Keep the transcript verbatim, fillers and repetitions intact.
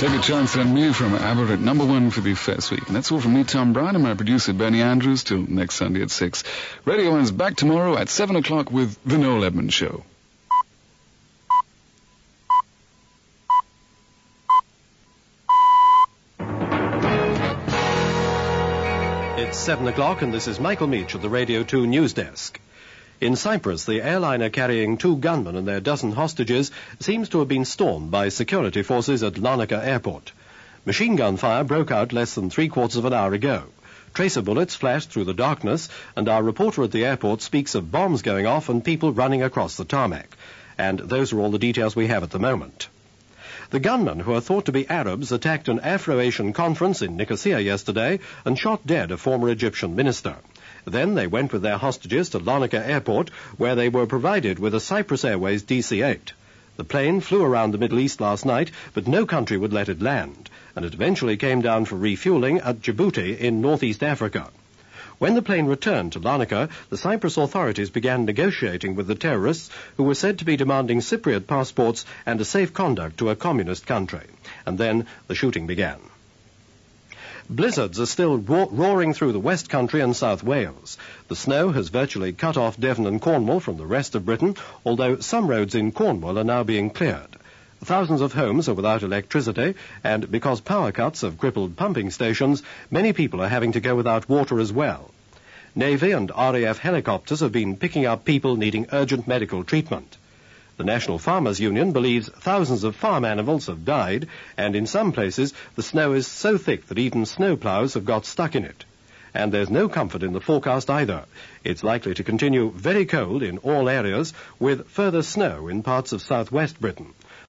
Take a Chance on Me from Abbott at number one for the first week. And that's all from me, Tom Brown, and my producer, Benny Andrews, till next Sunday at six. Radio One's back tomorrow at seven o'clock with The Noel Edmonds Show. It's seven o'clock, and this is Michael Meach of the Radio two News Desk. In Cyprus, the airliner carrying two gunmen and their dozen hostages seems to have been stormed by security forces at Larnaca Airport. Machine gun fire broke out less than three quarters of an hour ago. Tracer bullets flashed through the darkness, and our reporter at the airport speaks of bombs going off and people running across the tarmac. And those are all the details we have at the moment. The gunmen, who are thought to be Arabs, attacked an Afro-Asian conference in Nicosia yesterday and shot dead a former Egyptian minister. Then they went with their hostages to Larnaca Airport, where they were provided with a Cyprus Airways D C eight. The plane flew around the Middle East last night, but no country would let it land, and it eventually came down for refueling at Djibouti in northeast Africa. When the plane returned to Larnaca, the Cyprus authorities began negotiating with the terrorists, who were said to be demanding Cypriot passports and a safe conduct to a communist country. And then the shooting began. Blizzards are still ro- roaring through the West Country and South Wales. The snow has virtually cut off Devon and Cornwall from the rest of Britain, although some roads in Cornwall are now being cleared. Thousands of homes are without electricity, and because power cuts have crippled pumping stations, many people are having to go without water as well. Navy and R A F helicopters have been picking up people needing urgent medical treatment. The National Farmers Union believes thousands of farm animals have died, and in some places the snow is so thick that even snowplows have got stuck in it. And there's no comfort in the forecast either. It's likely to continue very cold in all areas, with further snow in parts of southwest Britain.